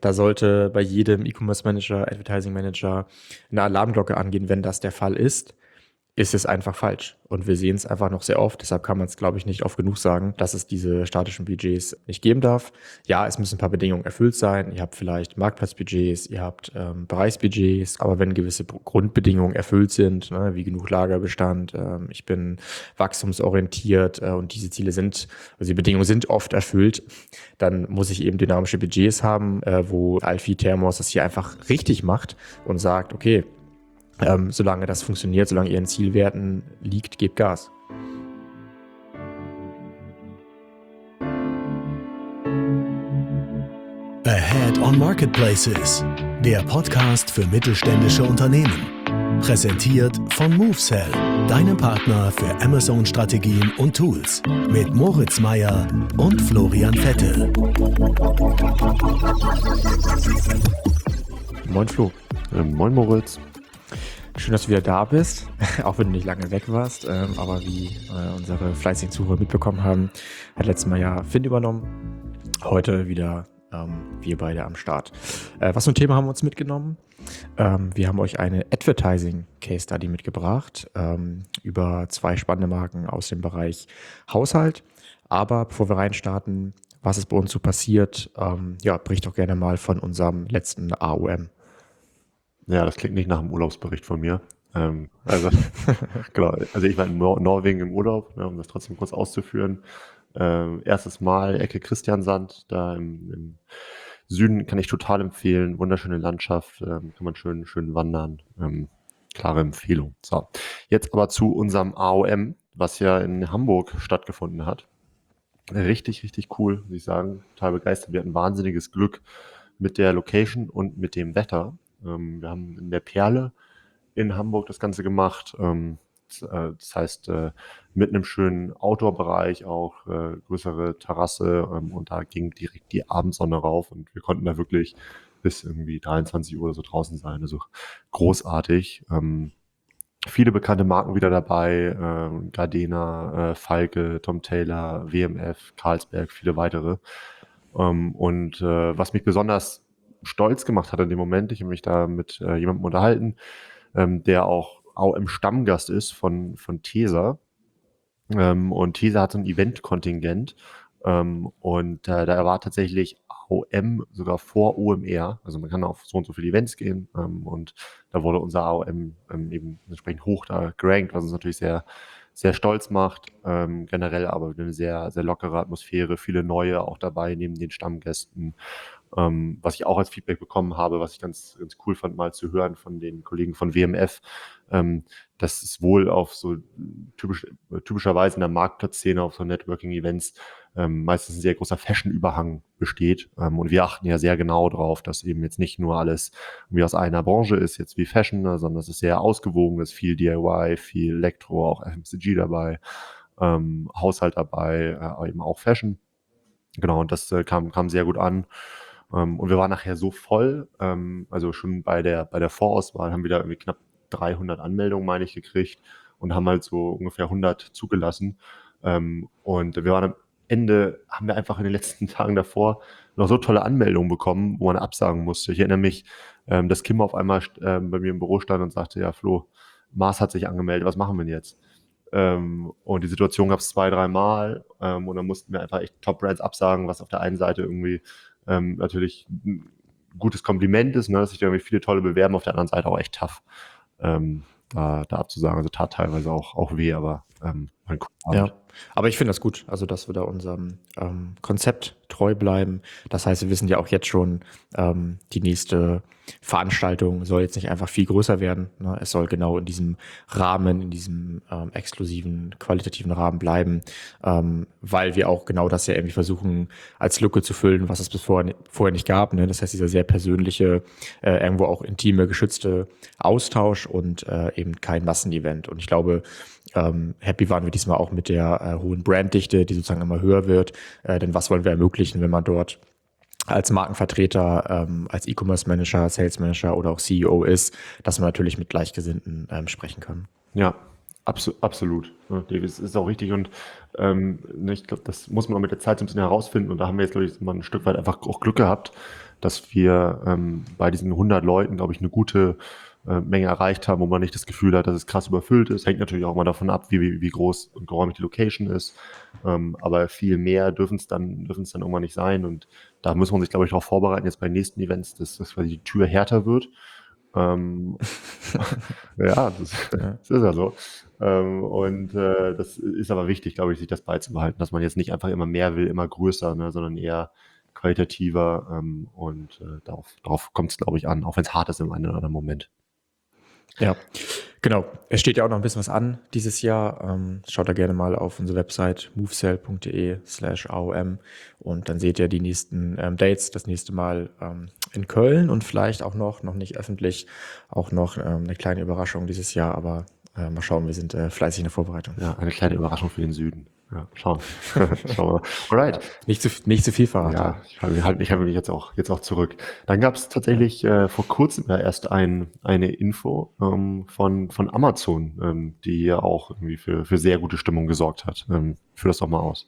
Da sollte bei jedem E-Commerce Manager, Advertising Manager eine Alarmglocke angehen, wenn das der Fall ist es einfach falsch. Und wir sehen es einfach noch sehr oft. Deshalb kann man es, glaube ich, nicht oft genug sagen, dass es diese statischen Budgets nicht geben darf. Ja, es müssen ein paar Bedingungen erfüllt sein. Ihr habt vielleicht Marktplatzbudgets, ihr habt Bereichsbudgets, aber wenn gewisse Grundbedingungen erfüllt sind, ne, wie genug Lagerbestand, ich bin wachstumsorientiert und diese Ziele sind, also die Bedingungen sind oft erfüllt, dann muss ich eben dynamische Budgets haben, wo Alfie Thermos das hier einfach richtig macht und sagt, okay, solange das funktioniert, solange ihr in Zielwerten liegt, gebt Gas. Ahead on Marketplaces, der Podcast für mittelständische Unternehmen. Präsentiert von MoveSell, deinem Partner für Amazon-Strategien und Tools. Mit Moritz Meyer und Florian Vettel. Moin Flo. Moin Moritz. Schön, dass du wieder da bist, auch wenn du nicht lange weg warst. Aber wie unsere fleißigen Zuhörer mitbekommen haben, hat letztes Mal ja Finn übernommen. Heute wieder wir beide am Start. Was für ein Thema haben wir uns mitgenommen? Wir haben euch eine Advertising Case Study mitgebracht über 2 spannende Marken aus dem Bereich Haushalt. Aber bevor wir reinstarten, was ist bei uns so passiert, bericht doch gerne mal von unserem letzten AOM. Ja, das klingt nicht nach einem Urlaubsbericht von mir. Genau, also ich war in Norwegen im Urlaub, um das trotzdem kurz auszuführen. Erstes Mal Ecke Christiansand, da im Süden, kann ich total empfehlen. Wunderschöne Landschaft, kann man schön wandern. Klare Empfehlung. So, jetzt aber zu unserem AOM, was ja in Hamburg stattgefunden hat. Richtig cool, muss ich sagen. Total begeistert. Wir hatten wahnsinniges Glück mit der Location und mit dem Wetter. Wir haben in der Perle in Hamburg das Ganze gemacht. Das heißt, mit einem schönen Outdoor-Bereich auch, größere Terrasse, und da ging direkt die Abendsonne rauf und wir konnten da wirklich bis irgendwie 23 Uhr oder so draußen sein. Also großartig. Viele bekannte Marken wieder dabei, Gardena, Falke, Tom Taylor, WMF, Carlsberg, viele weitere. Was mich besonders stolz gemacht hat in dem Moment, ich habe mich da mit jemandem unterhalten, der auch AOM-Stammgast ist von Tesa. Und Tesa hat so ein Event-Kontingent. Da war tatsächlich AOM sogar vor OMR. Also man kann auf so und so viele Events gehen. Und da wurde unser AOM eben entsprechend hoch da gerankt, was uns natürlich sehr, sehr stolz macht. Generell aber eine sehr, sehr lockere Atmosphäre, viele neue auch dabei neben den Stammgästen. Was ich auch als Feedback bekommen habe, was ich ganz cool fand, mal zu hören von den Kollegen von WMF, dass es wohl auf so typischerweise in der Marktplatzszene auf so Networking-Events meistens ein sehr großer Fashion-Überhang besteht. Und wir achten ja sehr genau drauf, dass eben jetzt nicht nur alles irgendwie aus einer Branche ist, jetzt wie Fashion, sondern es ist sehr ausgewogen, ist viel DIY, viel Elektro, auch FMCG dabei, Haushalt dabei, aber eben auch Fashion. Genau, und das kam sehr gut an. Und wir waren nachher so voll, also schon bei der Vorauswahl haben wir da irgendwie knapp 300 Anmeldungen, meine ich, gekriegt und haben halt so ungefähr 100 zugelassen. Und wir waren am Ende, haben wir einfach in den letzten Tagen davor noch so tolle Anmeldungen bekommen, wo man absagen musste. Ich erinnere mich, dass Kim auf einmal bei mir im Büro stand und sagte, ja Flo, Mars hat sich angemeldet, was machen wir denn jetzt? Und die Situation gab es 2-3 Mal, und dann mussten wir einfach echt Top-Brands absagen, was auf der einen Seite irgendwie natürlich ein gutes Kompliment ist, ne, dass sich da irgendwie viele tolle bewerben, auf der anderen Seite auch echt tough, da abzusagen. Also tat teilweise auch weh, aber ein cooler Abend. Ja, aber ich finde das gut, also dass wir da unserem Konzept treu bleiben. Das heißt, wir wissen ja auch jetzt schon, die nächste Veranstaltung soll jetzt nicht einfach viel größer werden. Ne? Es soll genau in diesem Rahmen, in diesem exklusiven, qualitativen Rahmen bleiben, weil wir auch genau das ja irgendwie versuchen, als Lücke zu füllen, was es bis vorher nicht gab. Ne? Das heißt, dieser sehr persönliche, irgendwo auch intime, geschützte Austausch und eben kein Massenevent. Und ich glaube, happy waren wir diesmal auch mit der hohen Branddichte, die sozusagen immer höher wird. Denn was wollen wir ermöglichen, wenn man dort als Markenvertreter, als E-Commerce-Manager, Sales-Manager oder auch CEO ist, dass man natürlich mit Gleichgesinnten sprechen kann. Ja, absolut. Ja, das ist auch richtig und ich glaube, das muss man auch mit der Zeit so ein bisschen herausfinden und da haben wir jetzt, glaube ich, mal ein Stück weit einfach auch Glück gehabt, dass wir bei diesen 100 Leuten, glaube ich, eine gute Menge erreicht haben, wo man nicht das Gefühl hat, dass es krass überfüllt ist. Hängt natürlich auch mal davon ab, wie groß und geräumig die Location ist. Aber viel mehr dürfen es dann irgendwann nicht sein. Und da muss man sich, glaube ich, darauf vorbereiten, jetzt bei den nächsten Events, dass quasi die Tür härter wird. Ja, das ist ja so. Das ist aber wichtig, glaube ich, sich das beizubehalten, dass man jetzt nicht einfach immer mehr will, immer größer, ne, sondern eher qualitativer. Darauf kommt es, glaube ich, an, auch wenn es hart ist im einen oder anderen Moment. Ja, genau. Es steht ja auch noch ein bisschen was an dieses Jahr. Schaut da gerne mal auf unsere Website movesell.de/aom und dann seht ihr die nächsten Dates. Das nächste Mal in Köln und vielleicht auch noch nicht öffentlich, auch noch eine kleine Überraschung dieses Jahr, aber mal schauen, wir sind fleißig in der Vorbereitung. Ja, eine kleine Überraschung für den Süden. Ja, schauen. Schauen wir. Alright. Nicht zu viel verraten. Ja, ich halte mich jetzt auch zurück. Dann gab es tatsächlich vor kurzem ja erst eine Info von Amazon, die ja auch irgendwie für sehr gute Stimmung gesorgt hat. Führ das doch mal aus.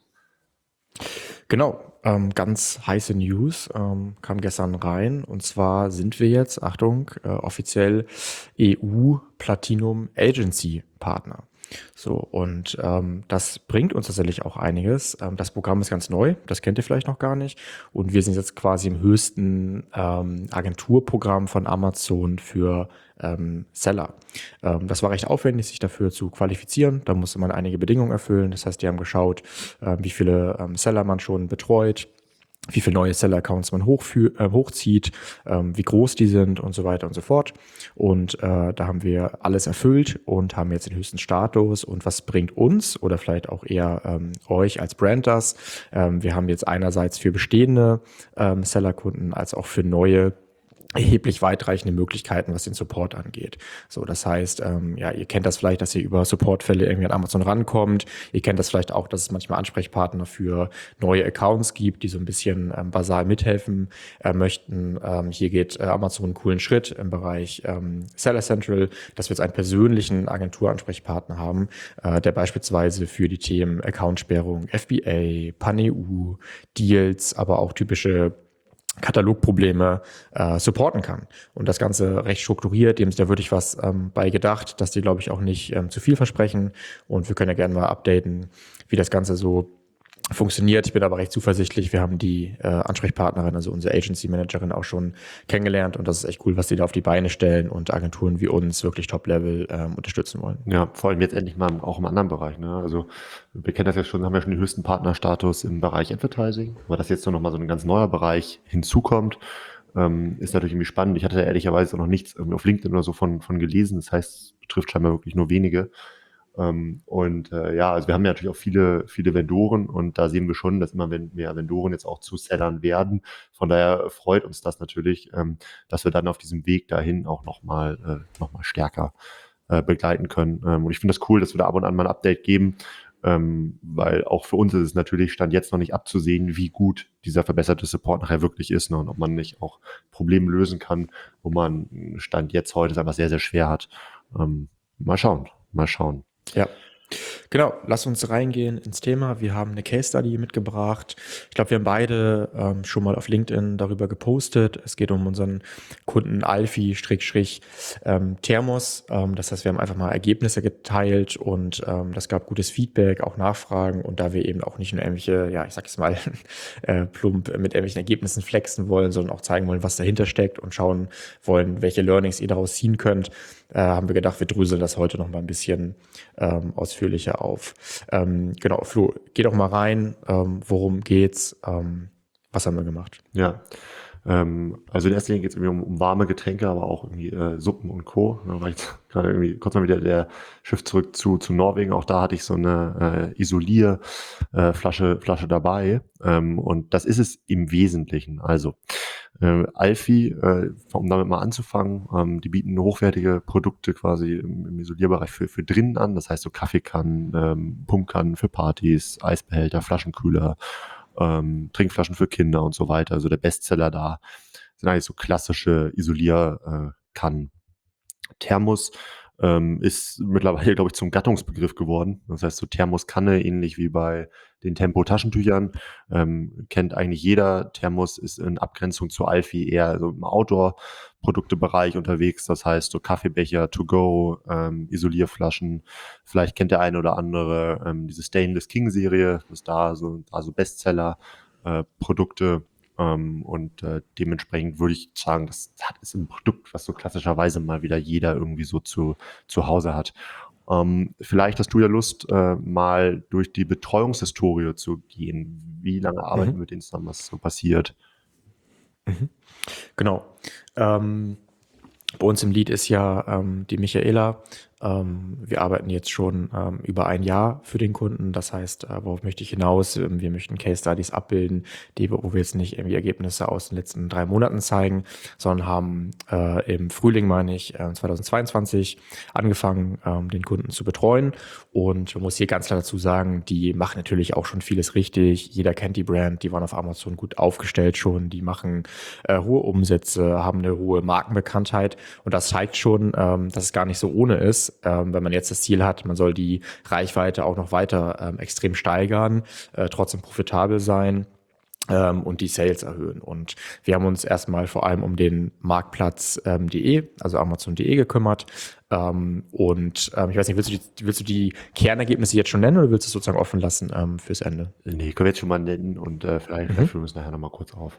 Genau, ganz heiße News kam gestern rein und zwar sind wir jetzt, Achtung, offiziell EU Platinum Agency Partner. So, und das bringt uns tatsächlich auch einiges. Das Programm ist ganz neu, das kennt ihr vielleicht noch gar nicht. Und wir sind jetzt quasi im höchsten Agenturprogramm von Amazon für Seller. Das war recht aufwendig, sich dafür zu qualifizieren. Da musste man einige Bedingungen erfüllen. Das heißt, die haben geschaut, wie viele Seller man schon betreut, wie viele neue Seller-Accounts man hochzieht, wie groß die sind und so weiter und so fort. Und da haben wir alles erfüllt und haben jetzt den höchsten Status. Und was bringt uns oder vielleicht auch eher euch als Brand das? Wir haben jetzt einerseits für bestehende Seller-Kunden als auch für neue erheblich weitreichende Möglichkeiten, was den Support angeht. So, das heißt, ihr kennt das vielleicht, dass ihr über Supportfälle irgendwie an Amazon rankommt. Ihr kennt das vielleicht auch, dass es manchmal Ansprechpartner für neue Accounts gibt, die so ein bisschen basal mithelfen möchten. Hier geht Amazon einen coolen Schritt im Bereich Seller Central, dass wir jetzt einen persönlichen Agenturansprechpartner haben, der beispielsweise für die Themen Accountsperrung, FBA, PanEU, Deals, aber auch typische Katalogprobleme supporten kann. Und das Ganze recht strukturiert, dem ist da wirklich was bei gedacht, dass die, glaube ich, auch nicht zu viel versprechen. Und wir können ja gerne mal updaten, wie das Ganze so funktioniert. Ich bin aber recht zuversichtlich. Wir haben die Ansprechpartnerin, also unsere Agency Managerin auch schon kennengelernt und das ist echt cool, was die da auf die Beine stellen und Agenturen wie uns wirklich Top-Level unterstützen wollen. Ja, vor allem jetzt endlich mal auch im anderen Bereich. Ne? Also wir kennen das ja schon, haben ja schon den höchsten Partnerstatus im Bereich Advertising, aber dass jetzt noch mal so ein ganz neuer Bereich hinzukommt, ist natürlich irgendwie spannend. Ich hatte da ehrlicherweise noch nichts irgendwie auf LinkedIn oder so von gelesen. Das heißt, es betrifft scheinbar wirklich nur wenige. Also wir haben ja natürlich auch viele Vendoren und da sehen wir schon, dass immer mehr Vendoren jetzt auch zu Sellern werden. Von daher freut uns das natürlich, dass wir dann auf diesem Weg dahin auch noch mal stärker begleiten können. Und ich finde das cool, dass wir da ab und an mal ein Update geben, weil auch für uns ist es natürlich Stand jetzt noch nicht abzusehen, wie gut dieser verbesserte Support nachher wirklich ist, ne? Und ob man nicht auch Probleme lösen kann, wo man Stand jetzt heute es einfach sehr, sehr schwer hat. Mal schauen. Ja, genau. Lass uns reingehen ins Thema. Wir haben eine Case Study mitgebracht. Ich glaube, wir haben beide schon mal auf LinkedIn darüber gepostet. Es geht um unseren Kunden Alfie-Thermos. Das heißt, wir haben einfach mal Ergebnisse geteilt und das gab gutes Feedback, auch Nachfragen. Und da wir eben auch nicht nur irgendwelche, ich sag jetzt mal, plump mit irgendwelchen Ergebnissen flexen wollen, sondern auch zeigen wollen, was dahinter steckt und schauen wollen, welche Learnings ihr daraus ziehen könnt, haben wir gedacht, wir dröseln das heute noch mal ein bisschen ausführlicher auf. Genau, Flo, geh doch mal rein. Worum geht's? Was haben wir gemacht? Ja, also in erster Linie geht es irgendwie um warme Getränke, aber auch irgendwie Suppen und Co. Da war ich gerade irgendwie kurz mal wieder der Schiff zurück zu Norwegen. Auch da hatte ich so eine Flasche dabei. Und das ist es im Wesentlichen. Also Alfie, um damit mal anzufangen, die bieten hochwertige Produkte quasi im Isolierbereich für drinnen an. Das heißt so Kaffeekannen, Pumpkannen für Partys, Eisbehälter, Flaschenkühler, Trinkflaschen für Kinder und so weiter. Also der Bestseller da sind eigentlich so klassische Isolierkannen. Thermos ist mittlerweile, glaube ich, zum Gattungsbegriff geworden. Das heißt, so Thermoskanne, ähnlich wie bei den Tempo-Taschentüchern, kennt eigentlich jeder. Thermos ist in Abgrenzung zu Alfie eher so im Outdoor-Produktebereich unterwegs. Das heißt, so Kaffeebecher, To-Go, Isolierflaschen. Vielleicht kennt der eine oder andere diese Stainless King-Serie. Das ist da so also Bestseller, Produkte. Dementsprechend würde ich sagen, das ist ein Produkt, was so klassischerweise mal wieder jeder irgendwie so zu Hause hat. Vielleicht hast du ja Lust, mal durch die Betreuungshistorie zu gehen. Wie lange arbeiten wir mit denen zusammen, was so passiert? Genau. Bei uns im Lead ist ja die Michaela. Wir arbeiten jetzt schon über ein Jahr für den Kunden. Das heißt, worauf möchte ich hinaus? Wir möchten Case Studies abbilden, wo wir jetzt nicht irgendwie Ergebnisse aus den letzten 3 Monaten zeigen, sondern haben im Frühling, meine ich, 2022 angefangen, den Kunden zu betreuen. Und man muss hier ganz klar dazu sagen, die machen natürlich auch schon vieles richtig. Jeder kennt die Brand, die waren auf Amazon gut aufgestellt schon. Die machen hohe Umsätze, haben eine hohe Markenbekanntheit. Und das zeigt schon, dass es gar nicht so ohne ist, wenn man jetzt das Ziel hat, man soll die Reichweite auch noch weiter extrem steigern, trotzdem profitabel sein und die Sales erhöhen. Und wir haben uns erstmal vor allem um den Marktplatz.de, also Amazon.de gekümmert. Ich weiß nicht, willst du die Kernergebnisse jetzt schon nennen oder willst du es sozusagen offen lassen fürs Ende? Nee, können wir jetzt schon mal nennen und vielleicht führen wir es nachher nochmal kurz auf.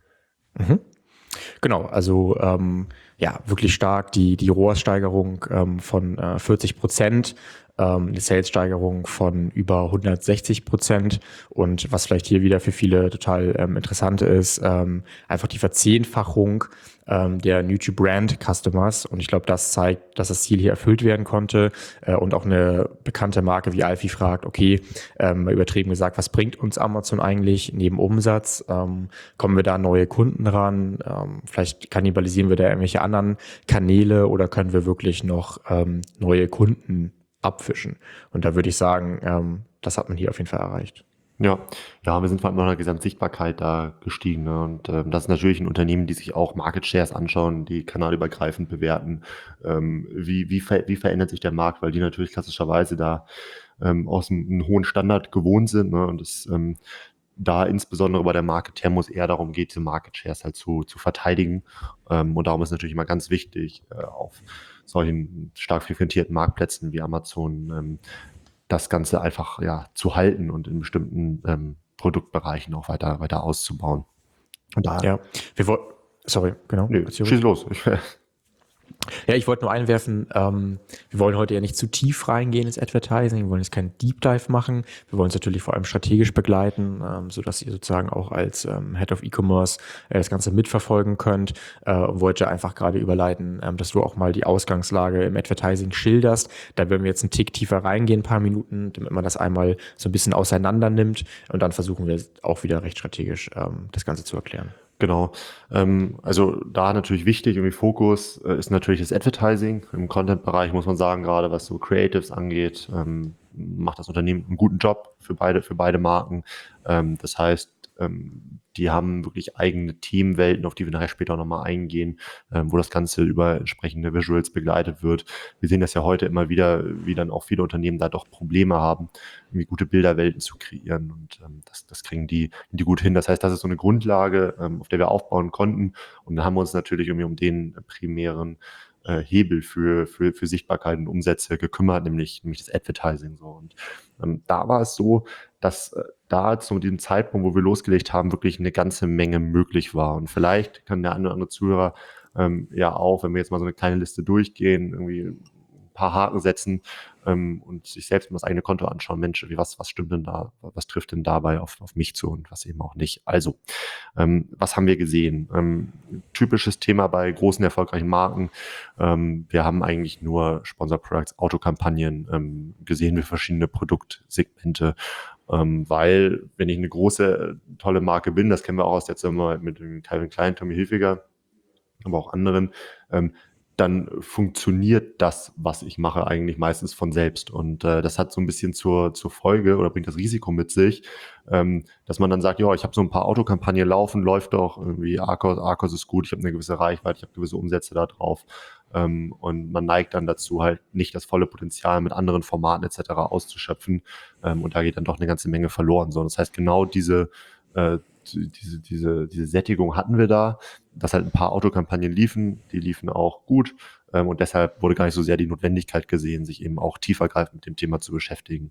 Genau, also wirklich stark die ROAS-Steigerung von 40%, eine Sales-Steigerung von über 160%. Und was vielleicht hier wieder für viele total interessant ist, einfach die Verzehnfachung der New-to-Brand-Customers. Und ich glaube, das zeigt, dass das Ziel hier erfüllt werden konnte. Und auch eine bekannte Marke wie Alfie fragt, okay, mal übertrieben gesagt, was bringt uns Amazon eigentlich neben Umsatz? Kommen wir da an neue Kunden ran? Vielleicht kannibalisieren wir da irgendwelche anderen Kanäle oder können wir wirklich noch neue Kunden abfischen? Und da würde ich sagen, das hat man hier auf jeden Fall erreicht. Ja, wir sind vor allem nach einer Gesamtsichtbarkeit da gestiegen. Ne? Und das ist natürlich ein Unternehmen, die sich auch Market Shares anschauen, die kanalübergreifend bewerten. Wie verändert sich der Markt? Weil die natürlich klassischerweise da aus einem hohen Standard gewohnt sind. Ne? Und es da insbesondere bei der Marke Thermos eher darum geht, diese Market Shares halt zu verteidigen. Und darum ist natürlich immer ganz wichtig, auf solchen stark frequentierten Marktplätzen wie Amazon das Ganze einfach zu halten und in bestimmten Produktbereichen auch weiter auszubauen. Und da, Ja, sorry, genau. schieß los. Ja, ich wollte nur einwerfen, wir wollen heute ja nicht zu tief reingehen ins Advertising, wir wollen jetzt keinen Deep Dive machen, wir wollen es natürlich vor allem strategisch begleiten, sodass ihr sozusagen auch als Head of E-Commerce das Ganze mitverfolgen könnt und wollte einfach gerade überleiten, dass du auch mal die Ausgangslage im Advertising schilderst. Da werden wir jetzt einen Tick tiefer reingehen, ein paar Minuten, damit man das einmal so ein bisschen auseinander nimmt und dann versuchen wir auch wieder recht strategisch das Ganze zu erklären. Genau. Also da natürlich wichtig, irgendwie Fokus ist natürlich das Advertising. Im Content-Bereich muss man sagen, gerade was so Creatives angeht, macht das Unternehmen einen guten Job für beide Marken. Das heißt, die haben wirklich eigene Themenwelten, auf die wir nachher später auch nochmal eingehen, wo das Ganze über entsprechende Visuals begleitet wird. Wir sehen das ja heute immer wieder, wie dann auch viele Unternehmen da doch Probleme haben, irgendwie gute Bilderwelten zu kreieren und das kriegen die gut hin. Das heißt, das ist so eine Grundlage, auf der wir aufbauen konnten und dann haben wir uns natürlich irgendwie um den primären Hebel für Sichtbarkeit und Umsätze gekümmert, nämlich das Advertising so. Und da war es so, dass da zu dem Zeitpunkt, wo wir losgelegt haben, wirklich eine ganze Menge möglich war. Und vielleicht kann der eine oder andere Zuhörer auch, wenn wir jetzt mal so eine kleine Liste durchgehen, irgendwie ein paar Haken setzen und sich selbst mal das eigene Konto anschauen. Mensch, was stimmt denn da? Was trifft denn dabei auf mich zu und was eben auch nicht? Also, was haben wir gesehen? Typisches Thema bei großen, erfolgreichen Marken. Wir haben eigentlich nur Sponsor Products, Autokampagnen gesehen für verschiedene Produktsegmente. Weil, wenn ich eine große, tolle Marke bin, das kennen wir auch aus der Zusammenarbeit mit dem Calvin Klein, Tommy Hilfiger, aber auch anderen, dann funktioniert das, was ich mache, eigentlich meistens von selbst. Und das hat so ein bisschen zur Folge oder bringt das Risiko mit sich, dass man dann sagt, ja, ich habe so ein paar Autokampagnen laufen, läuft doch irgendwie, Arcos ist gut, ich habe eine gewisse Reichweite, ich habe gewisse Umsätze da drauf. Und man neigt dann dazu, halt nicht das volle Potenzial mit anderen Formaten etc. auszuschöpfen. Und da geht dann doch eine ganze Menge verloren. So, das heißt, genau diese Sättigung hatten wir da, dass halt ein paar Autokampagnen liefen, die liefen auch gut, und deshalb wurde gar nicht so sehr die Notwendigkeit gesehen, sich eben auch tiefergreifend mit dem Thema zu beschäftigen.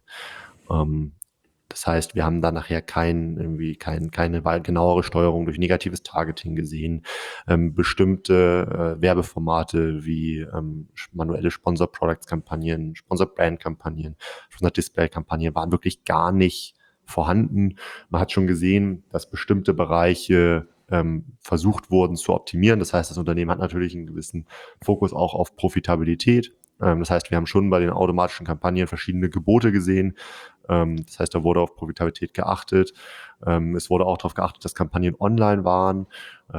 Das heißt, wir haben da nachher keine genauere Steuerung durch negatives Targeting gesehen. Bestimmte Werbeformate wie manuelle Sponsor-Products-Kampagnen, Sponsor-Brand-Kampagnen, Sponsor-Display-Kampagnen waren wirklich gar nicht vorhanden. Man hat schon gesehen, dass bestimmte Bereiche versucht wurden zu optimieren. Das heißt, das Unternehmen hat natürlich einen gewissen Fokus auch auf Profitabilität. Das heißt, wir haben schon bei den automatischen Kampagnen verschiedene Gebote gesehen. Das heißt, da wurde auf Profitabilität geachtet. Es wurde auch darauf geachtet, dass Kampagnen online waren.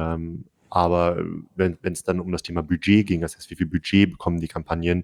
Aber wenn es dann um das Thema Budget ging, das heißt, wie viel Budget bekommen die Kampagnen,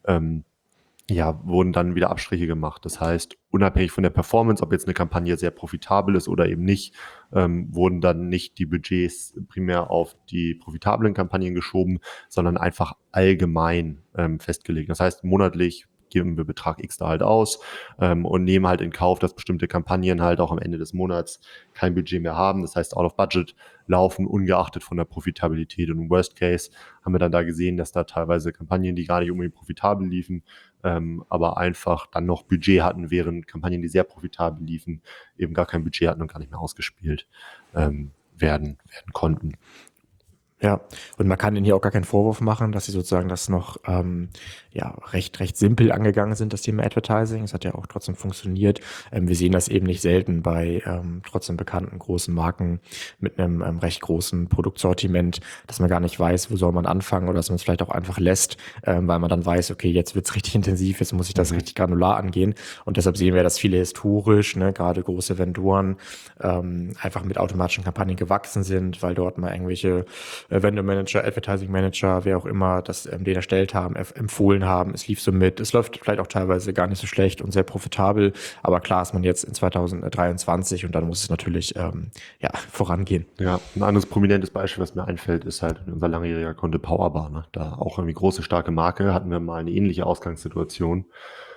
wurden dann wieder Abstriche gemacht. Das heißt, unabhängig von der Performance, ob jetzt eine Kampagne sehr profitabel ist oder eben nicht, wurden dann nicht die Budgets primär auf die profitablen Kampagnen geschoben, sondern einfach allgemein festgelegt. Das heißt, monatlich geben wir Betrag X da halt aus und nehmen halt in Kauf, dass bestimmte Kampagnen halt auch am Ende des Monats kein Budget mehr haben. Das heißt, out of budget laufen, ungeachtet von der Profitabilität. Und im Worst Case haben wir dann da gesehen, dass da teilweise Kampagnen, die gar nicht unbedingt profitabel liefen, aber einfach dann noch Budget hatten, während Kampagnen, die sehr profitabel liefen, eben gar kein Budget hatten und gar nicht mehr ausgespielt werden konnten. Ja, und man kann ihnen hier auch gar keinen Vorwurf machen, dass sie sozusagen das noch recht simpel angegangen sind, das Thema Advertising. Es hat ja auch trotzdem funktioniert. Wir sehen das eben nicht selten bei trotzdem bekannten großen Marken mit einem recht großen Produktsortiment, dass man gar nicht weiß, wo soll man anfangen, oder dass man es vielleicht auch einfach lässt, weil man dann weiß, okay, jetzt wird's richtig intensiv, jetzt muss ich das richtig granular angehen. Und deshalb sehen wir, dass viele historisch, gerade große Vendoren, einfach mit automatischen Kampagnen gewachsen sind, weil dort mal irgendwelche Vendor Manager, Advertising Manager, wer auch immer, das den erstellt haben, empfohlen haben. Es lief so mit. Es läuft vielleicht auch teilweise gar nicht so schlecht und sehr profitabel. Aber klar ist man jetzt in 2023 und dann muss es natürlich vorangehen. Ja, ein anderes prominentes Beispiel, was mir einfällt, ist halt unser langjähriger Kunde Powerbar. Ne? Da auch irgendwie große, starke Marke, hatten wir mal eine ähnliche Ausgangssituation.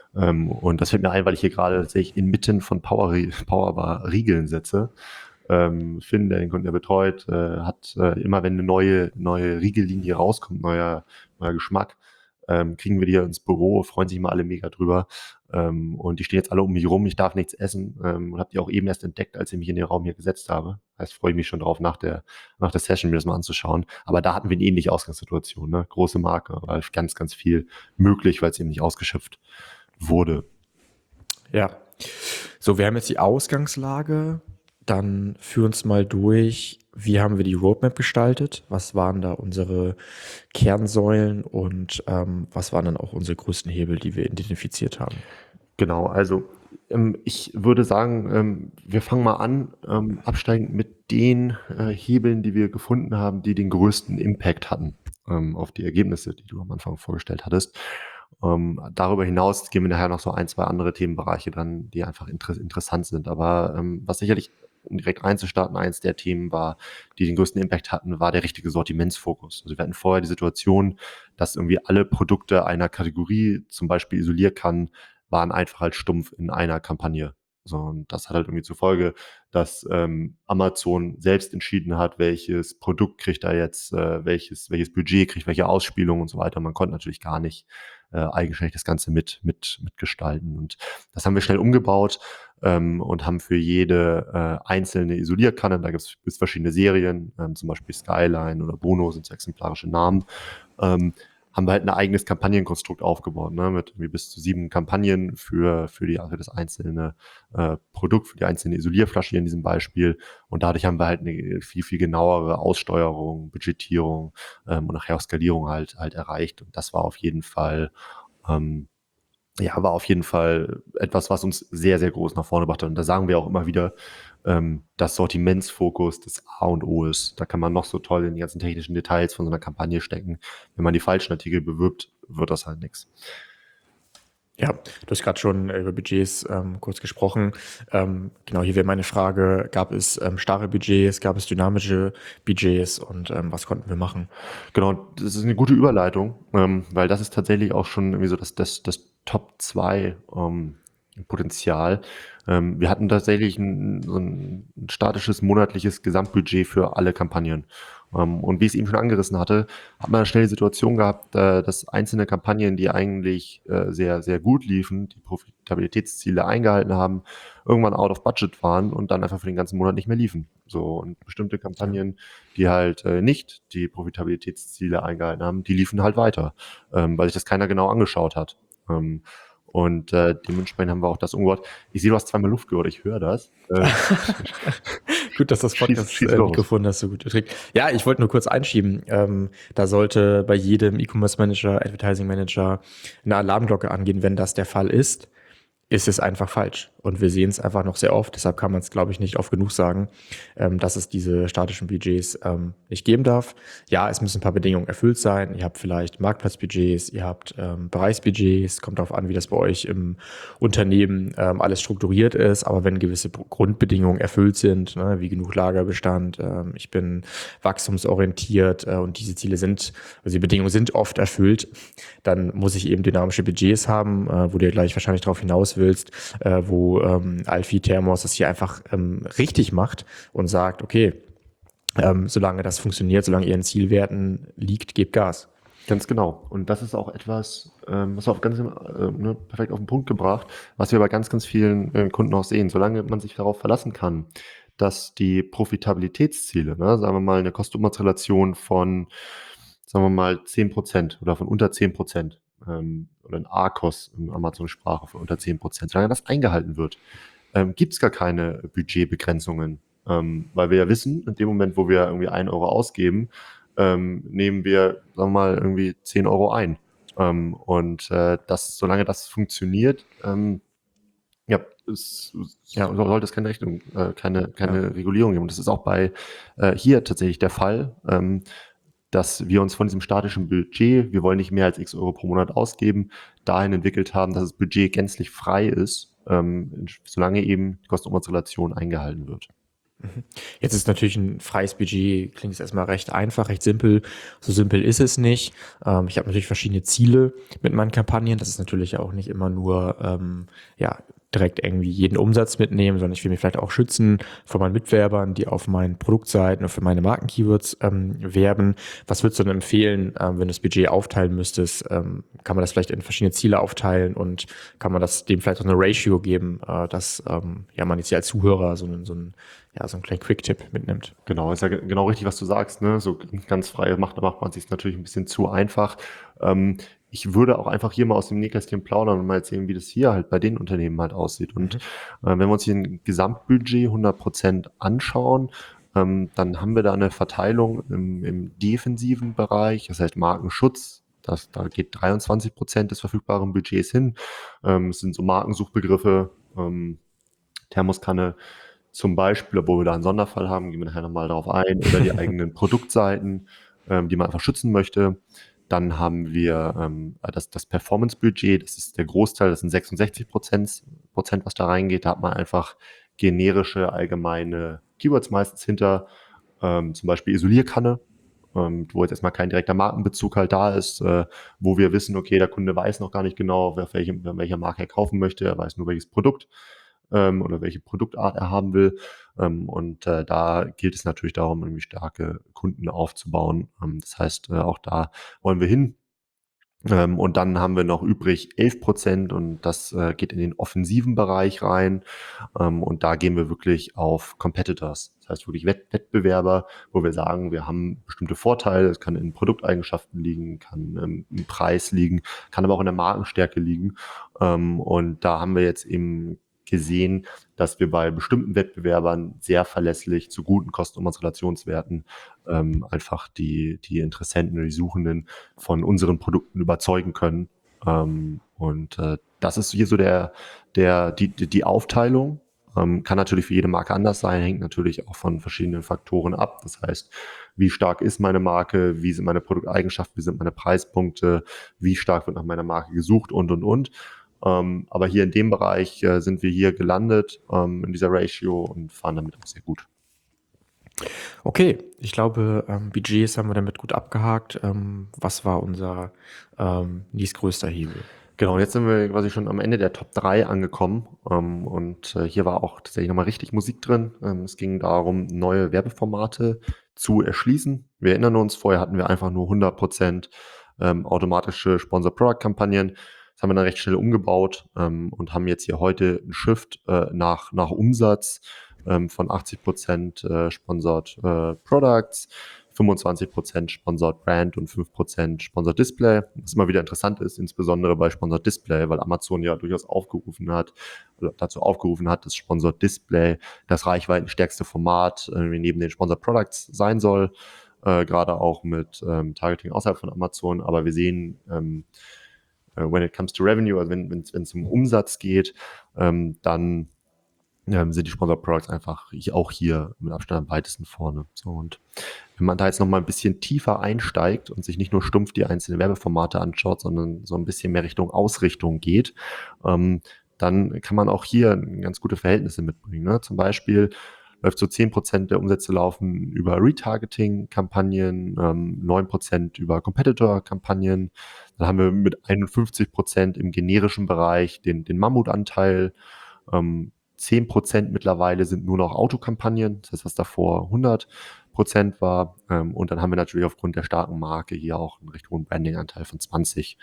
Und das fällt mir ein, weil ich hier gerade tatsächlich inmitten von Powerbar Riegeln sitze. Finn, der den Kunden ja betreut, hat immer, wenn eine neue Riegellinie rauskommt, neuer Geschmack, kriegen wir die ins Büro, freuen sich mal alle mega drüber. Und die stehen jetzt alle um mich rum, ich darf nichts essen und habe die auch eben erst entdeckt, als ich mich in den Raum hier gesetzt habe. Heißt, freue ich mich schon drauf, nach der Session mir das mal anzuschauen. Aber da hatten wir eine ähnliche Ausgangssituation, ne? Große Marke, weil ganz, ganz viel möglich, weil es eben nicht ausgeschöpft wurde. Ja, so, wir haben jetzt die Ausgangslage. Dann führ uns mal durch, wie haben wir die Roadmap gestaltet? Was waren da unsere Kernsäulen und was waren dann auch unsere größten Hebel, die wir identifiziert haben? Genau, also ich würde sagen, wir fangen mal an, absteigend mit den Hebeln, die wir gefunden haben, die den größten Impact hatten auf die Ergebnisse, die du am Anfang vorgestellt hattest. Darüber hinaus gehen wir nachher noch so 1, 2 andere Themenbereiche dran, die einfach interessant sind. Aber was sicherlich, um direkt reinzustarten, eins der Themen war, die den größten Impact hatten, war der richtige Sortimentsfokus. Also wir hatten vorher die Situation, dass irgendwie alle Produkte einer Kategorie, zum Beispiel Isolierkannen, waren einfach halt stumpf in einer Kampagne. So, und das hat halt irgendwie zur Folge, dass Amazon selbst entschieden hat, welches Produkt kriegt er jetzt, welches Budget kriegt, welche Ausspielung und so weiter. Man konnte natürlich gar nicht eigenständig das Ganze mitgestalten. Und das haben wir schnell umgebaut und haben für jede einzelne Isolierkanne, da gibt es verschiedene Serien, zum Beispiel Skyline oder Bono sind so exemplarische Namen, haben wir halt ein eigenes Kampagnenkonstrukt aufgebaut, ne, mit irgendwie bis zu 7 Kampagnen für das einzelne Produkt, für die einzelne Isolierflasche in diesem Beispiel. Und dadurch haben wir halt eine viel, viel genauere Aussteuerung, Budgetierung und nachher auch Skalierung halt erreicht. Und das war auf jeden Fall ja, war auf jeden Fall etwas, was uns sehr, sehr groß nach vorne gebracht hat. Und da sagen wir auch immer wieder, dass Sortimentsfokus das A und O ist. Da kann man noch so toll in die ganzen technischen Details von so einer Kampagne stecken. Wenn man die falschen Artikel bewirbt, wird das halt nichts. Ja, du hast gerade schon über Budgets kurz gesprochen. Genau, hier wäre meine Frage, gab es starre Budgets, gab es dynamische Budgets und was konnten wir machen? Genau, das ist eine gute Überleitung, weil das ist tatsächlich auch schon irgendwie so das Top 2 Potenzial. Wir hatten tatsächlich so ein statisches monatliches Gesamtbudget für alle Kampagnen. Und wie ich es eben schon angerissen hatte, hat man schnell die Situation gehabt, dass einzelne Kampagnen, die eigentlich sehr, sehr gut liefen, die Profitabilitätsziele eingehalten haben, irgendwann out of budget waren und dann einfach für den ganzen Monat nicht mehr liefen. So, und bestimmte Kampagnen, die halt nicht die Profitabilitätsziele eingehalten haben, die liefen halt weiter, weil sich das keiner genau angeschaut hat. Und dementsprechend haben wir auch das umgebaut. Ich sehe, du hast zweimal Luft geholt, ich höre das. Gut, dass das Schieß los. Podcast-Mikrofon das so gut trägt. Ja, ich wollte nur kurz einschieben. Da sollte bei jedem E-Commerce Manager, Advertising Manager eine Alarmglocke angehen, wenn das der Fall ist es einfach falsch. Und wir sehen es einfach noch sehr oft, deshalb kann man es, glaube ich, nicht oft genug sagen, dass es diese statischen Budgets nicht geben darf. Ja, es müssen ein paar Bedingungen erfüllt sein. Ihr habt vielleicht Marktplatzbudgets, ihr habt Bereichsbudgets, kommt darauf an, wie das bei euch im Unternehmen alles strukturiert ist. Aber wenn gewisse Grundbedingungen erfüllt sind, ne, wie genug Lagerbestand, ich bin wachstumsorientiert und diese Ziele sind, also die Bedingungen sind oft erfüllt, dann muss ich eben dynamische Budgets haben, wo du ja gleich wahrscheinlich darauf hinaus willst, wo Alfie Thermos das hier einfach richtig macht und sagt, okay, solange das funktioniert, solange ihr in Zielwerten liegt, gebt Gas. Ganz genau. Und das ist auch etwas, was auf ganz perfekt auf den Punkt gebracht, was wir bei ganz, ganz vielen Kunden auch sehen. Solange man sich darauf verlassen kann, dass die Profitabilitätsziele, ne, sagen wir mal eine Kosten-Umsatz-Relation von, sagen wir mal 10% oder von unter 10%, oder ein ARKOS in Amazon-Sprache von unter 10%, solange das eingehalten wird, gibt es gar keine Budgetbegrenzungen. Weil wir ja wissen, in dem Moment, wo wir irgendwie 1 Euro ausgeben, nehmen wir, sagen wir mal, irgendwie 10 Euro ein. Und solange das funktioniert, sollte es keine Rechnung, keine Regulierung geben. Und das ist auch bei hier tatsächlich der Fall, dass wir uns von diesem statischen Budget, wir wollen nicht mehr als x Euro pro Monat ausgeben, dahin entwickelt haben, dass das Budget gänzlich frei ist, solange eben die Kosten-Umsatz-Relation eingehalten wird. Jetzt ist natürlich ein freies Budget, klingt es erstmal recht einfach, recht simpel. So simpel ist es nicht. Ich habe natürlich verschiedene Ziele mit meinen Kampagnen. Das ist natürlich auch nicht immer nur direkt irgendwie jeden Umsatz mitnehmen, sondern ich will mich vielleicht auch schützen vor meinen Mitwerbern, die auf meinen Produktseiten und für meine Markenkeywords werben. Was würdest du denn empfehlen, wenn du das Budget aufteilen müsstest? Kann man das vielleicht in verschiedene Ziele aufteilen und kann man dem vielleicht auch eine Ratio geben, dass man jetzt hier als Zuhörer so einen kleinen Quick-Tipp mitnimmt? Genau, ist ja genau richtig, was du sagst, ne? So ganz frei macht man sich natürlich ein bisschen zu einfach. Ich würde auch einfach hier mal aus dem Nähkästchen plaudern und mal erzählen, wie das hier halt bei den Unternehmen halt aussieht. Und wenn wir uns hier ein Gesamtbudget 100% anschauen, dann haben wir da eine Verteilung im defensiven Bereich, das heißt Markenschutz. Da geht 23% des verfügbaren Budgets hin. Es sind so Markensuchbegriffe, Thermoskanne zum Beispiel, obwohl wir da einen Sonderfall haben, gehen wir nachher nochmal darauf ein, oder die eigenen Produktseiten, die man einfach schützen möchte. Dann haben wir das Performance-Budget, das ist der Großteil, das sind 66%, was da reingeht. Da hat man einfach generische, allgemeine Keywords meistens hinter, zum Beispiel Isolierkanne, wo jetzt erstmal kein direkter Markenbezug halt da ist, wo wir wissen, okay, der Kunde weiß noch gar nicht genau, welcher Marke er kaufen möchte, er weiß nur welches Produkt oder welche Produktart er haben will. Da gilt es natürlich darum, irgendwie starke Kunden aufzubauen. Das heißt, auch da wollen wir hin. Und dann haben wir noch übrig 11% und das geht in den offensiven Bereich rein. Und da gehen wir wirklich auf Competitors. Das heißt wirklich Wettbewerber, wo wir sagen, wir haben bestimmte Vorteile. Es kann in Produkteigenschaften liegen, kann im Preis liegen, kann aber auch in der Markenstärke liegen. Und da haben wir jetzt eben gesehen, dass wir bei bestimmten Wettbewerbern sehr verlässlich zu guten Kosten-Umsatz-Relationswerten einfach die Interessenten oder die Suchenden von unseren Produkten überzeugen können. Und das ist hier so die Aufteilung. Kann natürlich für jede Marke anders sein, hängt natürlich auch von verschiedenen Faktoren ab. Das heißt, wie stark ist meine Marke, wie sind meine Produkteigenschaften, wie sind meine Preispunkte, wie stark wird nach meiner Marke gesucht und. Aber hier in dem Bereich sind wir hier gelandet in dieser Ratio und fahren damit auch sehr gut. Okay, ich glaube, Budgets haben wir damit gut abgehakt. Was war unser nächstgrößter Hebel? Genau, jetzt sind wir quasi schon am Ende der Top 3 angekommen und hier war auch tatsächlich nochmal richtig Musik drin. Es ging darum, neue Werbeformate zu erschließen. Wir erinnern uns, vorher hatten wir einfach nur 100% automatische Sponsor-Product-Kampagnen. Das haben wir dann recht schnell umgebaut und haben jetzt hier heute einen Shift nach Umsatz von 80% Sponsored Products, 25% Sponsored Brand und 5% Sponsored Display. Was immer wieder interessant ist, insbesondere bei Sponsored Display, weil Amazon ja durchaus dazu aufgerufen hat, dass Sponsored Display das reichweitenstärkste Format neben den Sponsored Products sein soll, gerade auch mit Targeting außerhalb von Amazon. Aber wir sehen, when it comes to revenue, also wenn es um Umsatz geht, dann sind die Sponsored Products einfach auch hier mit Abstand am weitesten vorne. So, und wenn man da jetzt noch mal ein bisschen tiefer einsteigt und sich nicht nur stumpf die einzelnen Werbeformate anschaut, sondern so ein bisschen mehr Richtung Ausrichtung geht, dann kann man auch hier ganz gute Verhältnisse mitbringen. Ne? Zum Beispiel läuft so 10% der Umsätze laufen über Retargeting-Kampagnen, 9% über Competitor-Kampagnen. Dann haben wir mit 51% im generischen Bereich den Mammutanteil. 10% mittlerweile sind nur noch Autokampagnen, das heißt, was davor 100% war. Und dann haben wir natürlich aufgrund der starken Marke hier auch einen recht hohen Branding-Anteil von 20%.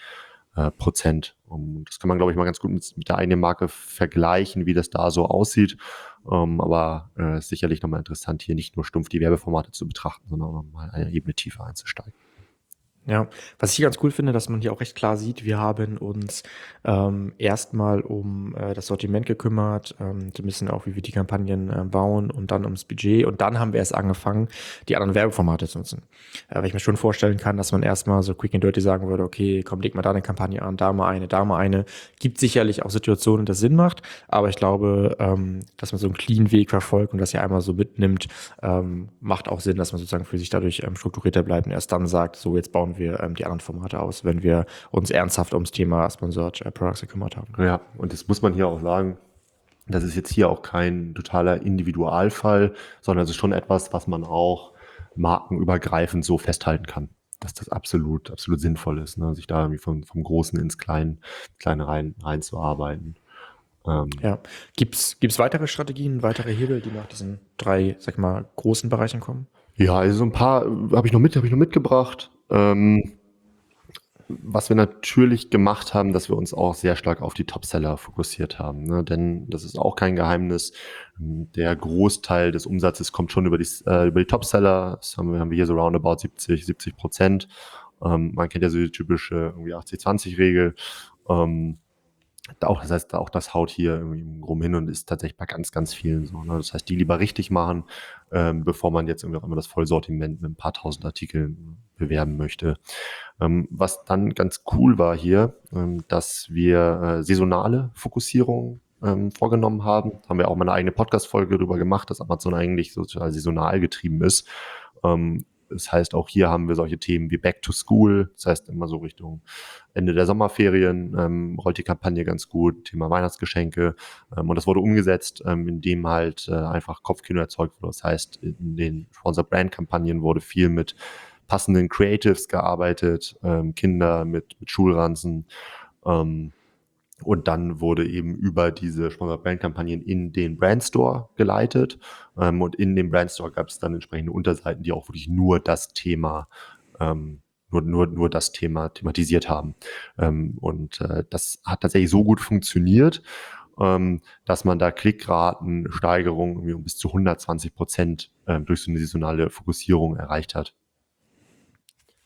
Und das kann man, glaube ich, mal ganz gut mit der eigenen Marke vergleichen, wie das da so aussieht. Aber ist sicherlich nochmal interessant, hier nicht nur stumpf die Werbeformate zu betrachten, sondern auch nochmal eine Ebene tiefer einzusteigen. Ja, was ich hier ganz cool finde, dass man hier auch recht klar sieht, wir haben uns erstmal um das Sortiment gekümmert, so ein bisschen auch, wie wir die Kampagnen bauen und dann ums Budget. Und dann haben wir erst angefangen, die anderen Werbeformate zu nutzen. Weil ich mir schon vorstellen kann, dass man erstmal so quick and dirty sagen würde, okay, komm, leg mal da eine Kampagne an, da mal eine, da mal eine. Gibt sicherlich auch Situationen, das Sinn macht, aber ich glaube, dass man so einen clean Weg verfolgt und das ja einmal so mitnimmt, macht auch Sinn, dass man sozusagen für sich dadurch strukturierter bleibt und erst dann sagt, so jetzt bauen wir die anderen Formate aus, wenn wir uns ernsthaft ums Thema Sponsored Products gekümmert haben. Ja, und das muss man hier auch sagen, das ist jetzt hier auch kein totaler Individualfall, sondern es ist schon etwas, was man auch markenübergreifend so festhalten kann, dass das absolut sinnvoll ist, ne? Sich da irgendwie vom Großen ins Kleine reinzuarbeiten. Ja. Gibt's weitere Strategien, weitere Hebel, die nach diesen 3, sag mal, großen Bereichen kommen? Ja, also so ein paar habe ich noch mitgebracht. Was wir natürlich gemacht haben, dass wir uns auch sehr stark auf die Topseller fokussiert haben, ne? Denn das ist auch kein Geheimnis. Der Großteil des Umsatzes kommt schon über die Topseller. Das haben wir hier so roundabout 70%. Man kennt ja so die typische irgendwie 80-20-Regel. Das heißt, auch das haut hier irgendwie rum hin und ist tatsächlich bei ganz, ganz vielen so. Ne? Das heißt, die lieber richtig machen, bevor man jetzt irgendwie auch immer das Vollsortiment mit ein paar tausend Artikeln bewerben möchte. Was dann ganz cool war hier, dass wir saisonale Fokussierung vorgenommen haben. Da haben wir auch mal eine eigene Podcast-Folge darüber gemacht, dass Amazon eigentlich sozial saisonal getrieben ist. Das heißt, auch hier haben wir solche Themen wie Back to School, das heißt immer so Richtung Ende der Sommerferien rollt die Kampagne ganz gut, Thema Weihnachtsgeschenke, und das wurde umgesetzt, indem halt einfach Kopfkino erzeugt wurde. Das heißt, in den Sponsor-Brand-Kampagnen wurde viel mit passenden Creatives gearbeitet, Kinder mit Schulranzen, und dann wurde eben über diese Sponsor-Brand-Kampagnen in den Brandstore geleitet. Und in dem Brandstore gab es dann entsprechende Unterseiten, die auch wirklich nur das Thema nur das Thema thematisiert haben. Das hat tatsächlich so gut funktioniert, dass man da Klickratensteigerungen irgendwie um bis zu 120% durch so eine saisonale Fokussierung erreicht hat.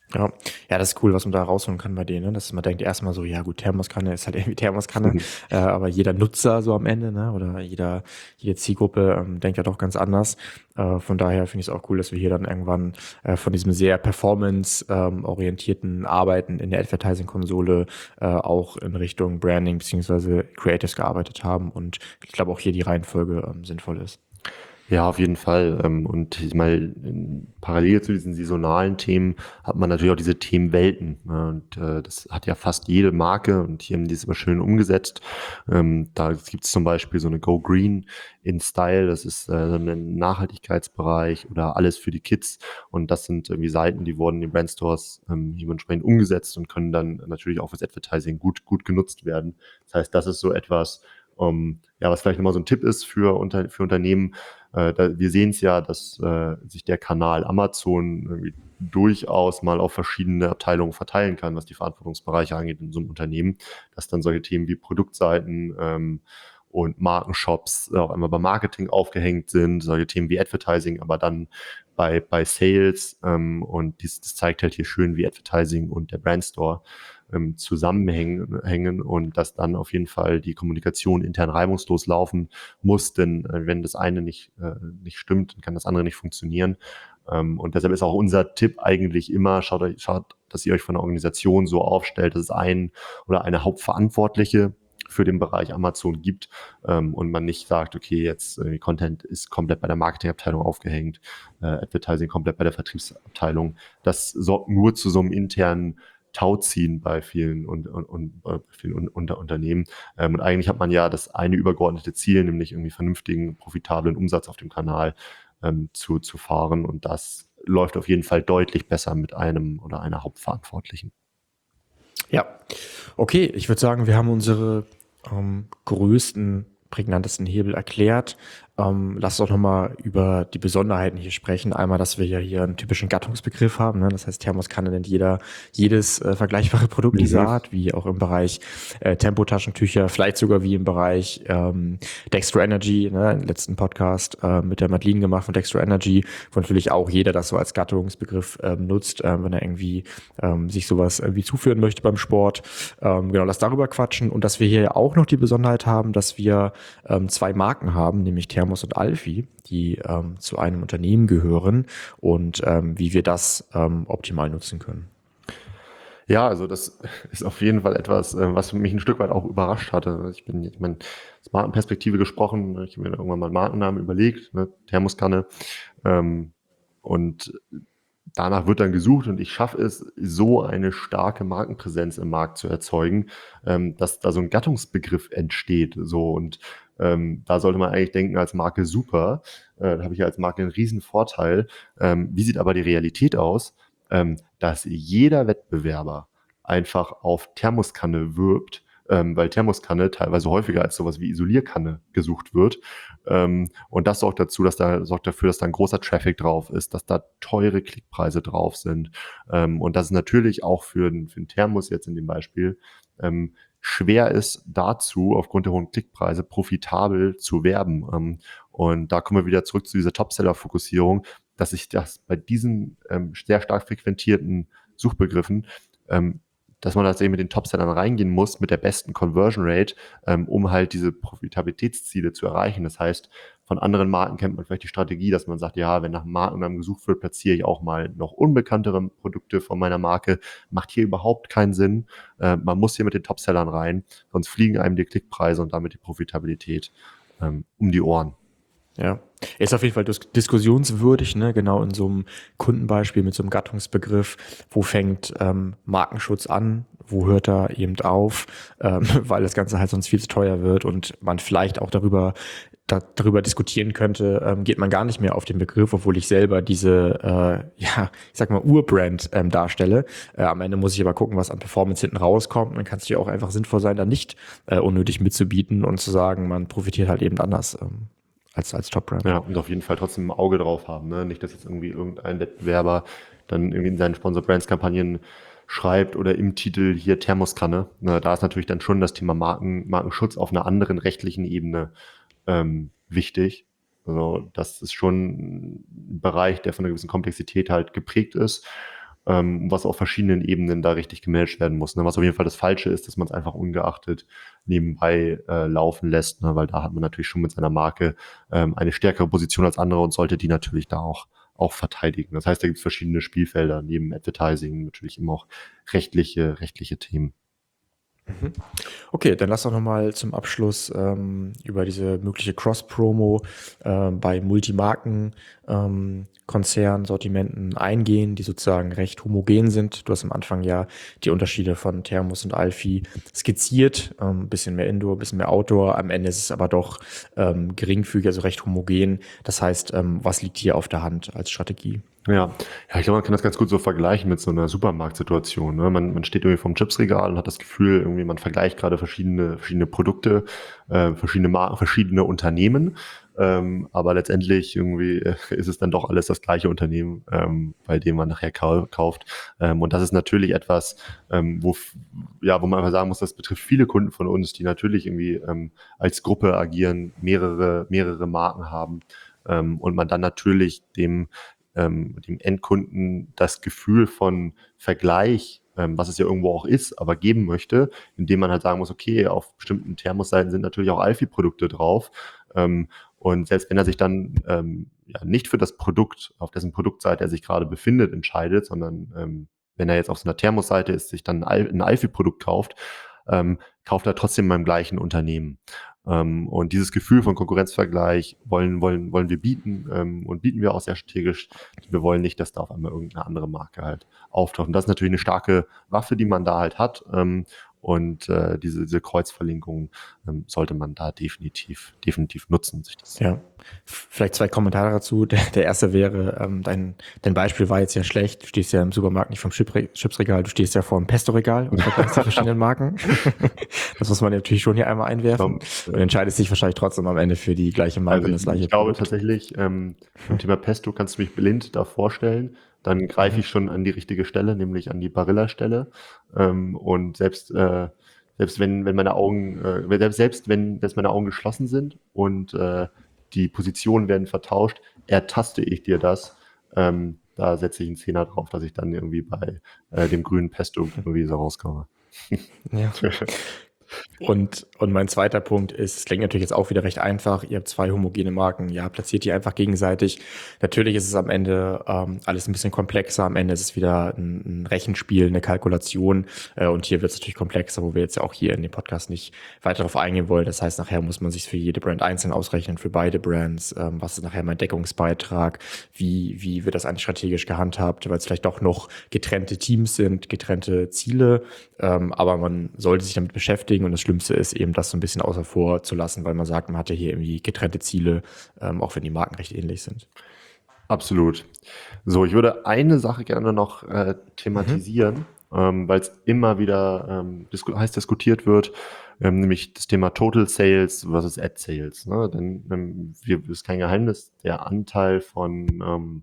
Ja, ja, das ist cool, was man da rausholen kann bei denen, ne? Dass man denkt erstmal so, ja gut, Thermoskanne ist halt irgendwie Thermoskanne, aber jeder Nutzer so am Ende, ne, oder jede Zielgruppe denkt ja doch ganz anders. Von daher finde ich es auch cool, dass wir hier dann irgendwann von diesem sehr performance-orientierten Arbeiten in der Advertising-Konsole auch in Richtung Branding beziehungsweise Creatives gearbeitet haben und ich glaube auch hier die Reihenfolge sinnvoll ist. Ja, auf jeden Fall. Und ich meine, parallel zu diesen saisonalen Themen hat man natürlich auch diese Themenwelten. Ne? Und das hat ja fast jede Marke und hier haben die es aber schön umgesetzt. Da gibt es zum Beispiel so eine Go Green in Style, das ist so ein Nachhaltigkeitsbereich oder alles für die Kids. Und das sind irgendwie Seiten, die wurden in den Brandstores dementsprechend umgesetzt und können dann natürlich auch fürs Advertising gut genutzt werden. Das heißt, das ist so etwas, ja, was vielleicht nochmal so ein Tipp ist für Unternehmen. Wir sehen es ja, dass sich der Kanal Amazon irgendwie durchaus mal auf verschiedene Abteilungen verteilen kann, was die Verantwortungsbereiche angeht in so einem Unternehmen, dass dann solche Themen wie Produktseiten und Markenshops auf einmal beim Marketing aufgehängt sind, solche Themen wie Advertising, aber dann bei Sales und das zeigt halt hier schön, wie Advertising und der Brandstore zusammenhängen und dass dann auf jeden Fall die Kommunikation intern reibungslos laufen muss, denn wenn das eine nicht stimmt, dann kann das andere nicht funktionieren. Und deshalb ist auch unser Tipp eigentlich immer, schaut, dass ihr euch von der Organisation so aufstellt, dass es einen oder eine Hauptverantwortliche für den Bereich Amazon gibt und man nicht sagt, okay, jetzt Content ist komplett bei der Marketingabteilung aufgehängt, Advertising komplett bei der Vertriebsabteilung. Das sorgt nur zu so einem internen Tauziehen bei vielen Unternehmen. Und eigentlich hat man ja das eine übergeordnete Ziel, nämlich irgendwie vernünftigen, profitablen Umsatz auf dem Kanal zu fahren. Und das läuft auf jeden Fall deutlich besser mit einem oder einer Hauptverantwortlichen. Ja, okay, ich würde sagen, wir haben unsere größten, prägnantesten Hebel erklärt. Lass uns auch nochmal über die Besonderheiten hier sprechen. Einmal, dass wir ja hier einen typischen Gattungsbegriff haben. Ne? Das heißt, Thermoskanne nennt jedes vergleichbare Produkt dieser Art, wie auch im Bereich Tempotaschentücher, vielleicht sogar wie im Bereich Dextro Energy, ne? Im letzten Podcast mit der Madeline gemacht von Dextro Energy, wo natürlich auch jeder das so als Gattungsbegriff nutzt, wenn er irgendwie sich sowas irgendwie zuführen möchte beim Sport. Genau, lass darüber quatschen. Und dass wir hier ja auch noch die Besonderheit haben, dass wir zwei Marken haben, nämlich Thermos und Alfie, die zu einem Unternehmen gehören und wie wir das optimal nutzen können. Ja, also das ist auf jeden Fall etwas, was mich ein Stück weit auch überrascht hatte. Ich meine, aus Markenperspektive gesprochen, ich habe mir irgendwann mal einen Markennamen überlegt, ne, Thermoskanne, und danach wird dann gesucht und ich schaffe es, so eine starke Markenpräsenz im Markt zu erzeugen, dass da so ein Gattungsbegriff entsteht. So und da sollte man eigentlich denken, als Marke super, da habe ich ja als Marke einen riesen Vorteil. Wie sieht aber die Realität aus? Dass jeder Wettbewerber einfach auf Thermoskanne wirbt, weil Thermoskanne teilweise häufiger als sowas wie Isolierkanne gesucht wird. Und das sorgt dafür, dass da ein großer Traffic drauf ist, dass da teure Klickpreise drauf sind. Und dass es natürlich auch für den Thermos jetzt in dem Beispiel schwer ist, dazu aufgrund der hohen Klickpreise profitabel zu werben. Und da kommen wir wieder zurück zu dieser Topseller-Fokussierung, dass sich das bei diesen sehr stark frequentierten Suchbegriffen, dass man tatsächlich mit den Topsellern reingehen muss, mit der besten Conversion Rate, um halt diese Profitabilitätsziele zu erreichen. Das heißt, von anderen Marken kennt man vielleicht die Strategie, dass man sagt, ja, wenn nach Markennamen gesucht wird, platziere ich auch mal noch unbekanntere Produkte von meiner Marke. Macht hier überhaupt keinen Sinn. Man muss hier mit den Topsellern rein, sonst fliegen einem die Klickpreise und damit die Profitabilität um die Ohren. Ja, ist auf jeden Fall diskussionswürdig, ne? Genau in so einem Kundenbeispiel mit so einem Gattungsbegriff. Wo fängt Markenschutz an? Wo hört er eben auf? Weil das Ganze halt sonst viel zu teuer wird und man vielleicht auch darüber diskutieren könnte, geht man gar nicht mehr auf den Begriff, obwohl ich selber diese, ich sag mal, Urbrand darstelle. Am Ende muss ich aber gucken, was an Performance hinten rauskommt. Dann kann es ja auch einfach sinnvoll sein, da nicht unnötig mitzubieten und zu sagen, man profitiert halt eben anders. Als Top-Brand. Ja, und auf jeden Fall trotzdem ein Auge drauf haben. Ne? Nicht, dass jetzt irgendwie irgendein Wettbewerber dann irgendwie in seinen Sponsor-Brands-Kampagnen schreibt oder im Titel hier Thermoskanne. Ne? Da ist natürlich dann schon das Thema Markenschutz auf einer anderen rechtlichen Ebene wichtig. Also das ist schon ein Bereich, der von einer gewissen Komplexität halt geprägt ist. was auf verschiedenen Ebenen da richtig gemanagt werden muss. Ne? Was auf jeden Fall das Falsche ist, dass man es einfach ungeachtet nebenbei laufen lässt, ne? Weil da hat man natürlich schon mit seiner Marke eine stärkere Position als andere und sollte die natürlich da auch verteidigen. Das heißt, da gibt es verschiedene Spielfelder, neben Advertising natürlich immer auch rechtliche Themen. Okay, dann lass doch nochmal zum Abschluss über diese mögliche Cross-Promo bei Multimarken-Konzernsortimenten eingehen, die sozusagen recht homogen sind. Du hast am Anfang ja die Unterschiede von Thermos und Alfie skizziert. Ein bisschen mehr Indoor, ein bisschen mehr Outdoor. Am Ende ist es aber doch geringfügig, also recht homogen. Das heißt, was liegt hier auf der Hand als Strategie? Ja, ich glaube, man kann das ganz gut so vergleichen mit so einer Supermarktsituation. Ne? Man steht irgendwie vorm Chipsregal und hat das Gefühl, irgendwie man vergleicht gerade verschiedene Produkte, verschiedene Marken, verschiedene Unternehmen. Aber letztendlich irgendwie ist es dann doch alles das gleiche Unternehmen, bei dem man nachher kauft. Und das ist natürlich etwas, wo man einfach sagen muss, das betrifft viele Kunden von uns, die natürlich irgendwie als Gruppe agieren, mehrere Marken haben. Und man dann natürlich dem Endkunden das Gefühl von Vergleich, was es ja irgendwo auch ist, aber geben möchte, indem man halt sagen muss, okay, auf bestimmten Thermosseiten sind natürlich auch Alfie-Produkte drauf. Und selbst wenn er sich dann nicht für das Produkt, auf dessen Produktseite er sich gerade befindet, entscheidet, sondern wenn er jetzt auf so einer Thermosseite ist, sich dann ein Alfie-Produkt kauft, kauft er trotzdem beim gleichen Unternehmen. Und dieses Gefühl von Konkurrenzvergleich wollen wir bieten und bieten wir auch sehr strategisch. Wir wollen nicht, dass da auf einmal irgendeine andere Marke halt auftaucht. Und das ist natürlich eine starke Waffe, die man da halt hat. Und diese Kreuzverlinkung sollte man da definitiv nutzen. Ja, vielleicht 2 Kommentare dazu. Der erste wäre, dein Beispiel war jetzt ja schlecht. Du stehst ja im Supermarkt nicht vom Chipsregal, du stehst ja vor dem Pesto-Regal und vergleichst die verschiedenen Marken. Das muss man natürlich schon hier einmal einwerfen. Und entscheidest dich wahrscheinlich trotzdem am Ende für die gleiche Marke und das gleiche Ich glaube Produkt. tatsächlich, beim Thema Pesto kannst du mich blind da vorstellen. Dann greife ich schon an die richtige Stelle, nämlich an die Barilla-Stelle. Und selbst wenn meine Augen, selbst wenn meine Augen geschlossen sind und die Positionen werden vertauscht, ertaste ich dir das. Da setze ich einen Zehner drauf, dass ich dann irgendwie bei dem grünen Pesto irgendwie so rauskomme. Ja. Und mein zweiter Punkt ist, es klingt natürlich jetzt auch wieder recht einfach, ihr habt 2 homogene Marken, ja, platziert die einfach gegenseitig. Natürlich ist es am Ende alles ein bisschen komplexer, am Ende ist es wieder ein Rechenspiel, eine Kalkulation und hier wird es natürlich komplexer, wo wir jetzt ja auch hier in dem Podcast nicht weiter darauf eingehen wollen. Das heißt, nachher muss man sich für jede Brand einzeln ausrechnen, für beide Brands, was ist nachher mein Deckungsbeitrag, wie wird das eigentlich strategisch gehandhabt, weil es vielleicht doch noch getrennte Teams sind, getrennte Ziele, aber man sollte sich damit beschäftigen und das Schlimmste ist eben, das so ein bisschen außer vor zu lassen, weil man sagt, man hatte hier irgendwie getrennte Ziele, auch wenn die Marken recht ähnlich sind. Absolut. So, ich würde eine Sache gerne noch thematisieren, weil es immer wieder heiß diskutiert wird, nämlich das Thema Total Sales versus Ad Sales. Ne? Denn ist kein Geheimnis, der Anteil von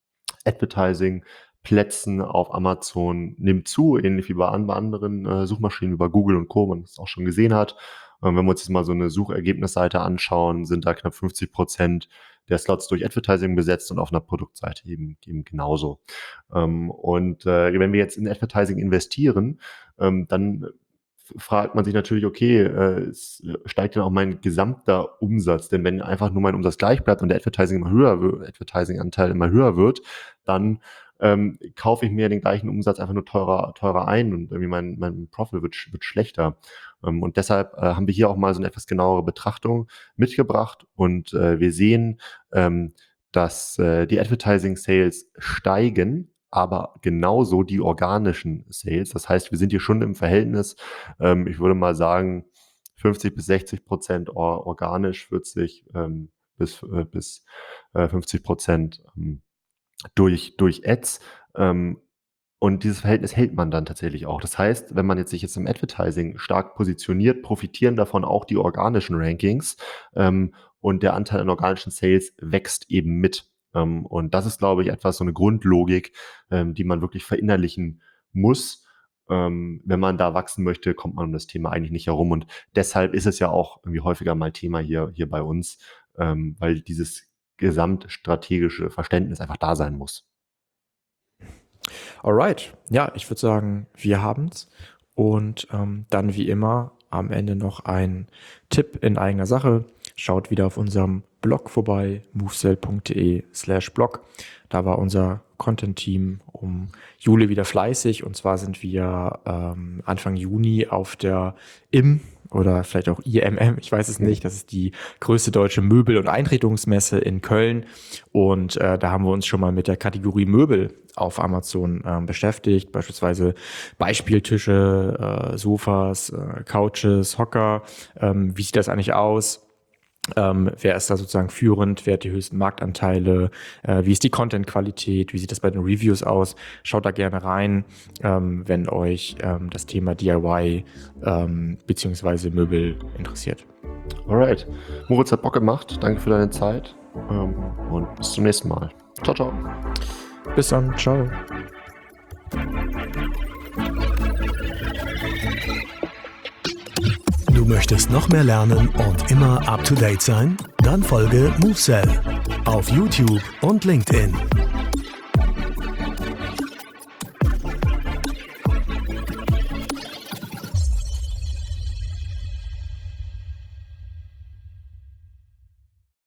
Advertising-Plätzen auf Amazon nimmt zu, ähnlich wie bei anderen Suchmaschinen, wie bei Google und Co., man das auch schon gesehen hat. Wenn wir uns jetzt mal so eine Suchergebnisseite anschauen, sind da knapp 50% der Slots durch Advertising besetzt und auf einer Produktseite eben genauso. Und wenn wir jetzt in Advertising investieren, dann fragt man sich natürlich, okay, es steigt dann auch mein gesamter Umsatz, denn wenn einfach nur mein Umsatz gleich bleibt und der Advertising-Anteil immer höher wird, dann kaufe ich mir den gleichen Umsatz einfach nur teurer ein und irgendwie mein Profit wird schlechter. Und deshalb haben wir hier auch mal so eine etwas genauere Betrachtung mitgebracht und wir sehen, dass die Advertising-Sales steigen, aber genauso die organischen Sales. Das heißt, wir sind hier schon im Verhältnis, ich würde mal sagen, 50-60% organisch, 40 bis 50% durch Ads. Und dieses Verhältnis hält man dann tatsächlich auch. Das heißt, wenn man sich jetzt im Advertising stark positioniert, profitieren davon auch die organischen Rankings und der Anteil an organischen Sales wächst eben mit. Und das ist, glaube ich, so eine Grundlogik, die man wirklich verinnerlichen muss. Wenn man da wachsen möchte, kommt man um das Thema eigentlich nicht herum. Und deshalb ist es ja auch irgendwie häufiger mal Thema hier bei uns, weil dieses gesamtstrategische Verständnis einfach da sein muss. Alright, ja, ich würde sagen, wir haben's. Und dann wie immer am Ende noch ein Tipp in eigener Sache. Schaut wieder auf unserem Blog vorbei, movesell.de/blog. Da war unser Content-Team um Juli wieder fleißig. Und zwar sind wir Anfang Juni auf der oder vielleicht auch IMM, ich weiß es nicht, das ist die größte deutsche Möbel- und Eintretungsmesse in Köln. Und da haben wir uns schon mal mit der Kategorie Möbel auf Amazon beschäftigt, beispielsweise Beispieltische, Sofas, Couches, Hocker. Wie sieht das eigentlich aus? Wer ist da sozusagen führend? Wer hat die höchsten Marktanteile? Wie ist die Content-Qualität? Wie sieht das bei den Reviews aus? Schaut da gerne rein, wenn euch das Thema DIY beziehungsweise Möbel interessiert. Alright. Moritz hat Bock gemacht. Danke für deine Zeit. Und bis zum nächsten Mal. Ciao, ciao. Bis dann. Ciao. Du möchtest noch mehr lernen und immer up to date sein? Dann folge Movesell auf YouTube und LinkedIn.